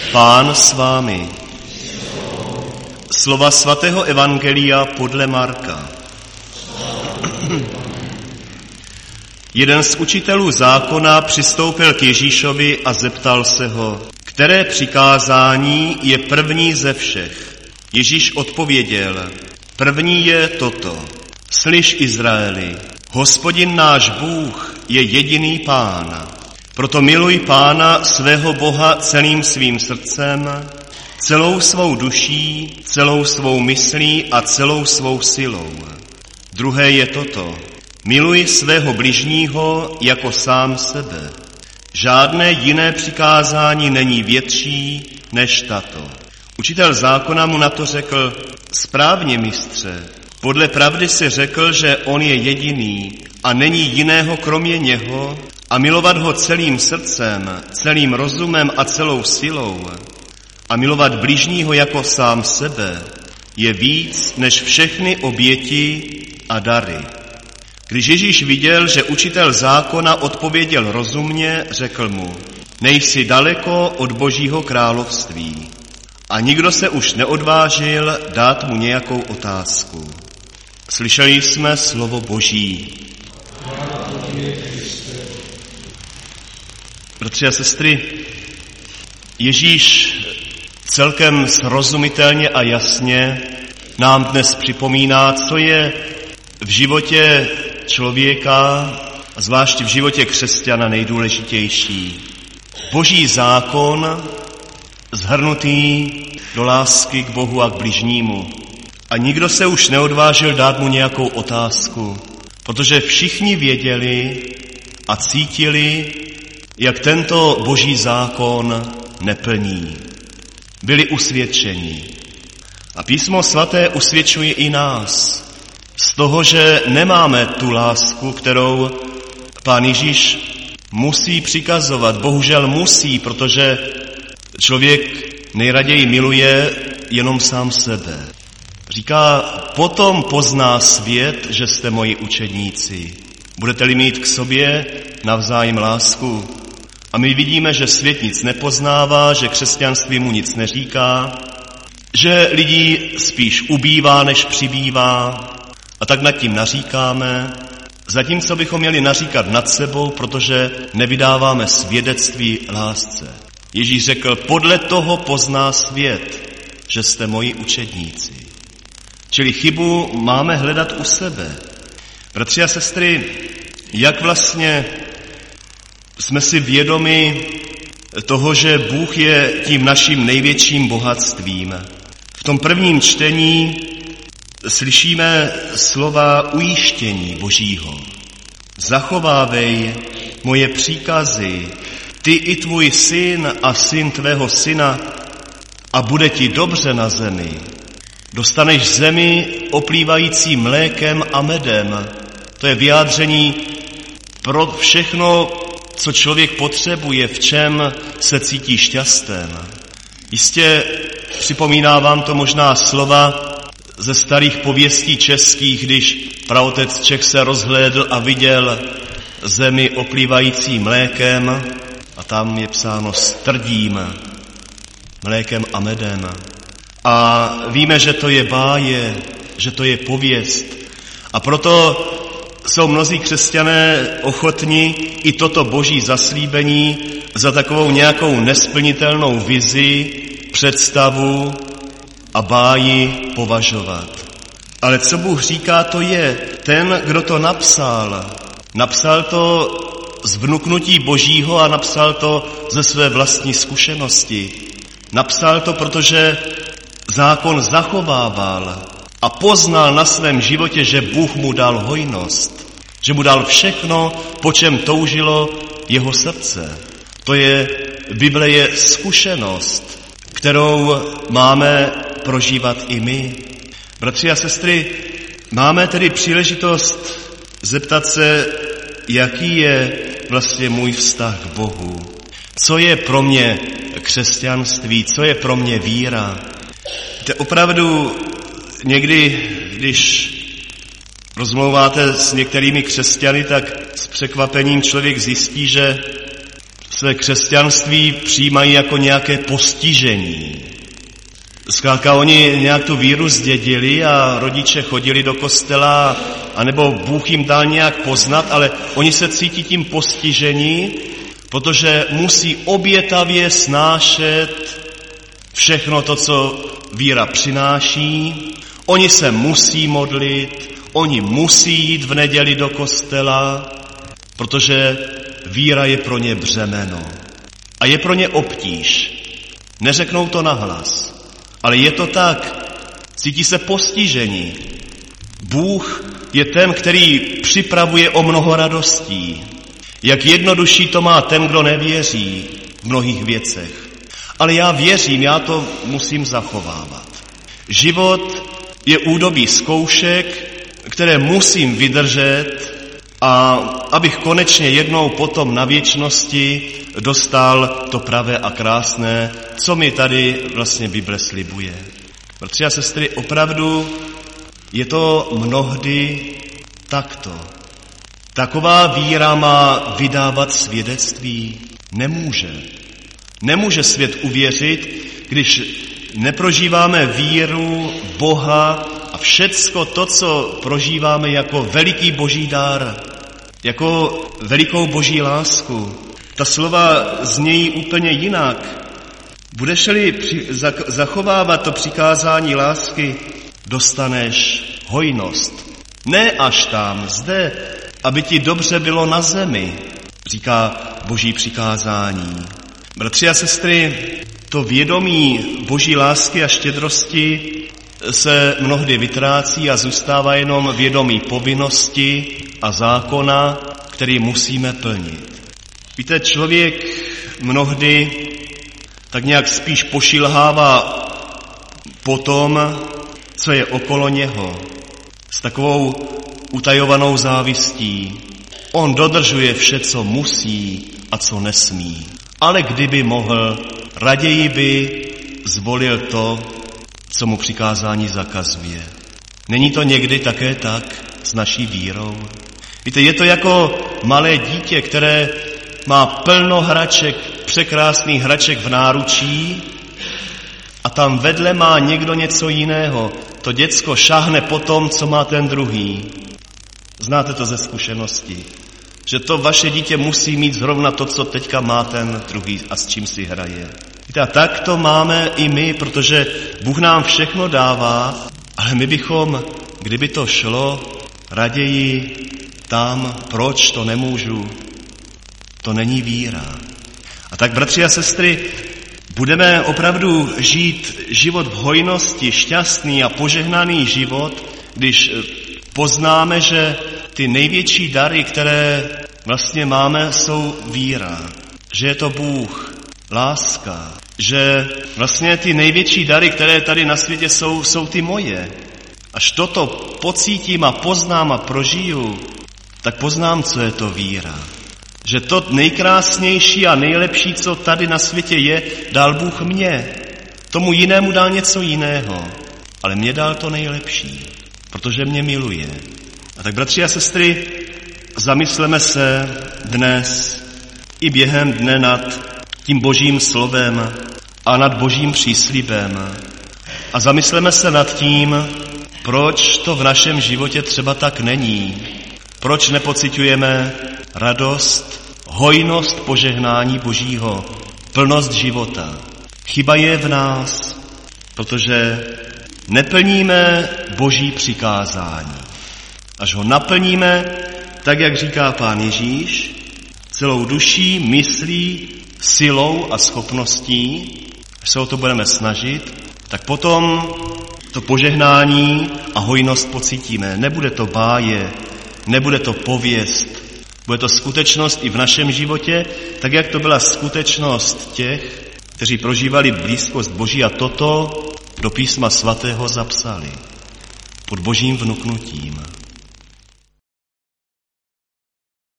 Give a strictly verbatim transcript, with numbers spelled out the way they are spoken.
Pán s vámi. Slova svatého evangelia podle Marka. Jeden z učitelů zákona přistoupil k Ježíšovi a zeptal se ho, které přikázání je první ze všech. Ježíš odpověděl, první je toto. Slyš, Izraeli, Hospodin náš Bůh je jediný Pán. Proto miluj Pána svého Boha celým svým srdcem, celou svou duší, celou svou myslí a celou svou silou. Druhé je toto. Miluj svého bližního jako sám sebe. Žádné jiné přikázání není větší než tato. Učitel zákona mu na to řekl, správně, mistře, podle pravdy si řekl, že on je jediný a není jiného kromě něho a milovat ho celým srdcem, celým rozumem a celou silou a milovat bližního jako sám sebe je víc než všechny oběti a dary. Když Ježíš viděl, že učitel zákona odpověděl rozumně, řekl mu, nejsi daleko od Božího království. A nikdo se už neodvážil dát mu nějakou otázku. Slyšeli jsme slovo Boží. Bratři a sestry, Ježíš celkem srozumitelně a jasně nám dnes připomíná, co je v životě člověka, a zvláště v životě křesťana nejdůležitější. Boží zákon shrnutý do lásky k Bohu a k bližnímu. A nikdo se už neodvážil dát mu nějakou otázku, protože všichni věděli a cítili, jak tento Boží zákon neplní. Byli usvědčeni. A Písmo svaté usvědčuje i nás z toho, že nemáme tu lásku, kterou Pán Ježíš musí přikazovat. Bohužel musí, protože člověk nejraději miluje jenom sám sebe. Říká, potom pozná svět, že jste moji učedníci. Budete-li mít k sobě navzájem lásku. A my vidíme, že svět nic nepoznává, že křesťanství mu nic neříká, že lidí spíš ubývá, než přibývá. A tak nad tím naříkáme, zatímco bychom měli naříkat nad sebou, protože nevydáváme svědectví lásce. Ježíš řekl, podle toho pozná svět, že jste moji učedníci. Čili chybu máme hledat u sebe. Bratři a sestry, jak vlastně jsme si vědomi toho, že Bůh je tím naším největším bohatstvím. V tom prvním čtení slyšíme slova ujištění Božího. Zachovávej moje příkazy, ty i tvůj syn a syn tvého syna a bude ti dobře na zemi. Dostaneš zemi oplývající mlékem a medem. To je vyjádření pro všechno, co člověk potřebuje, v čem se cítí šťastem. Jistě připomíná vám to možná slova ze starých pověstí českých, když praotec Čech se rozhlédl a viděl zemi oplývající mlékem a tam je psáno strdím, mlékem a medem. A víme, že to je báje, že to je pověst. A proto jsou mnozí křesťané ochotni i toto Boží zaslíbení za takovou nějakou nesplnitelnou vizi, představu a báji považovat. Ale co Bůh říká, to je ten, kdo to napsal. Napsal to z vnuknutí Božího a napsal to ze své vlastní zkušenosti. Napsal to, protože zákon zachovával a poznal na svém životě, že Bůh mu dal hojnost, že mu dal všechno, po čem toužilo jeho srdce. To je, Bible je zkušenost, kterou máme prožívat i my. Bratři a sestry, máme tedy příležitost zeptat se, jaký je vlastně můj vztah k Bohu. Co je pro mě křesťanství, co je pro mě víra. To opravdu někdy, když rozmlouváte s některými křesťany, tak s překvapením člověk zjistí, že své křesťanství přijímají jako nějaké postižení. Zkrátka oni nějak tu víru zdědili a rodiče chodili do kostela, anebo Bůh jim dal nějak poznat, ale oni se cítí tím postižení, protože musí obětavě snášet všechno to, co víra přináší. Oni se musí modlit, oni musí jít v neděli do kostela, protože víra je pro ně břemeno. A je pro ně obtíž. Neřeknou to nahlas, ale je to tak. Cítí se postižení. Bůh je ten, který připravuje o mnoho radostí. Jak jednodušší to má ten, kdo nevěří v mnohých věcech. Ale já věřím, já to musím zachovávat. Život je údobí zkoušek, které musím vydržet, a abych konečně jednou potom na věčnosti dostal to pravé a krásné, co mi tady vlastně Bible slibuje. Bratři a sestry, opravdu je to mnohdy takto. Taková víra má vydávat svědectví? Nemůže. Nemůže svět uvěřit, když neprožíváme víru Boha a všecko to, co prožíváme jako veliký boží dar, jako velikou boží lásku. Ta slova znějí úplně jinak. Budeš-li při, zachovávat to přikázání lásky, dostaneš hojnost. Ne až tam, zde, aby ti dobře bylo na zemi, říká boží přikázání. Bratři a sestry, to vědomí boží lásky a štědrosti se mnohdy vytrácí a zůstává jenom vědomí povinnosti a zákona, který musíme plnit. Víte, člověk mnohdy tak nějak spíš pošilhává po tom, co je okolo něho, s takovou utajovanou závistí. On dodržuje vše, co musí a co nesmí. Ale kdyby mohl, raději by zvolil to, co mu přikázání zakazuje. Není to někdy také tak s naší vírou? Víte, je to jako malé dítě, které má plno hraček, překrásných hraček v náručí a tam vedle má někdo něco jiného. To děcko šáhne po tom, co má ten druhý. Znáte to ze zkušenosti, že to vaše dítě musí mít zrovna to, co teďka má ten druhý a s čím si hraje. Víte, a tak to máme i my, protože Bůh nám všechno dává, ale my bychom, kdyby to šlo, raději tam, proč to nemůžu, to není víra. A tak, bratři a sestry, budeme opravdu žít život v hojnosti, šťastný a požehnaný život, když poznáme, že ty největší dary, které vlastně máme, jsou víra. Že je to Bůh, láska. Že vlastně ty největší dary, které tady na světě jsou, jsou ty moje. Až toto pocítím a poznám a prožiju, tak poznám, co je to víra. Že to nejkrásnější a nejlepší, co tady na světě je, dal Bůh mně. Tomu jinému dal něco jiného, ale mě dal to nejlepší, protože mě miluje. A tak, bratři a sestry, zamysleme se dnes i během dne nad tím božím slovem a nad božím příslibem. A zamysleme se nad tím, proč to v našem životě třeba tak není. Proč nepociťujeme radost, hojnost požehnání božího, plnost života. Chyba je v nás, protože neplníme boží přikázání. Až ho naplníme, tak jak říká Pán Ježíš, celou duší, myslí, silou a schopností, až se o to budeme snažit, tak potom to požehnání a hojnost pocítíme. Nebude to báje, nebude to pověst, bude to skutečnost i v našem životě, tak jak to byla skutečnost těch, kteří prožívali blízkost Boží a toto do písma svatého zapsali pod božím vnuknutím.